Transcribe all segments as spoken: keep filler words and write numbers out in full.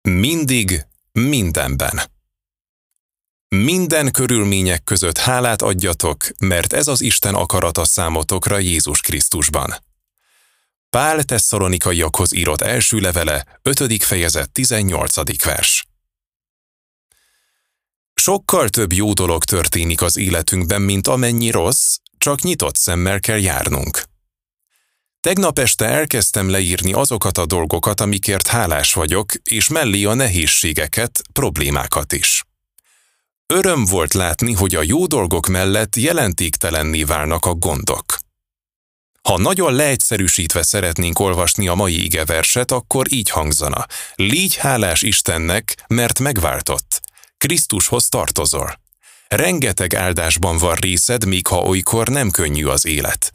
Mindig, mindenben. Minden körülmények között hálát adjatok, mert ez az Isten akarata számotokra Jézus Krisztusban. Pál Tesszalonikaiakhoz írott első levele, ötödik fejezet, tizennyolcadik vers. Sokkal több jó dolog történik az életünkben, mint amennyi rossz, csak nyitott szemmel kell járnunk. Tegnap este elkezdtem leírni azokat a dolgokat, amikért hálás vagyok, és mellé a nehézségeket, problémákat is. Öröm volt látni, hogy a jó dolgok mellett jelentéktelenné válnak a gondok. Ha nagyon leegyszerűsítve szeretnénk olvasni a mai igeverset, akkor így hangzana: Légy hálás Istennek, mert megváltott. Krisztushoz tartozol. Rengeteg áldásban van részed, míg ha olykor nem könnyű az élet.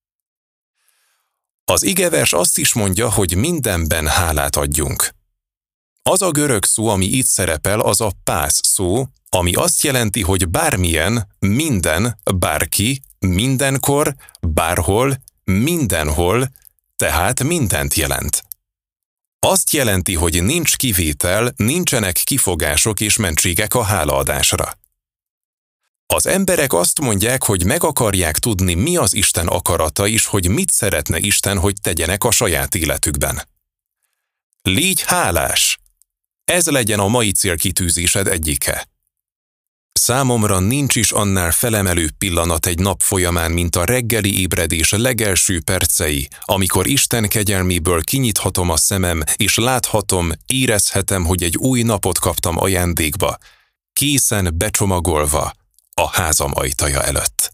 Az igevers azt is mondja, hogy mindenben hálát adjunk. Az a görög szó, ami itt szerepel, az a pász szó, ami azt jelenti, hogy bármilyen, minden, bárki, mindenkor, bárhol, mindenhol, tehát mindent jelent. Azt jelenti, hogy nincs kivétel, nincsenek kifogások és mentségek a hálaadásra. Az emberek azt mondják, hogy meg akarják tudni, mi az Isten akarata is, hogy mit szeretne Isten, hogy tegyenek a saját életükben. Légy hálás! Ez legyen a mai célkitűzésed egyike. Számomra nincs is annál felemelőbb pillanat egy nap folyamán, mint a reggeli ébredés legelső percei, amikor Isten kegyelméből kinyithatom a szemem, és láthatom, érezhetem, hogy egy új napot kaptam ajándékba, készen becsomagolva a házam ajtaja előtt.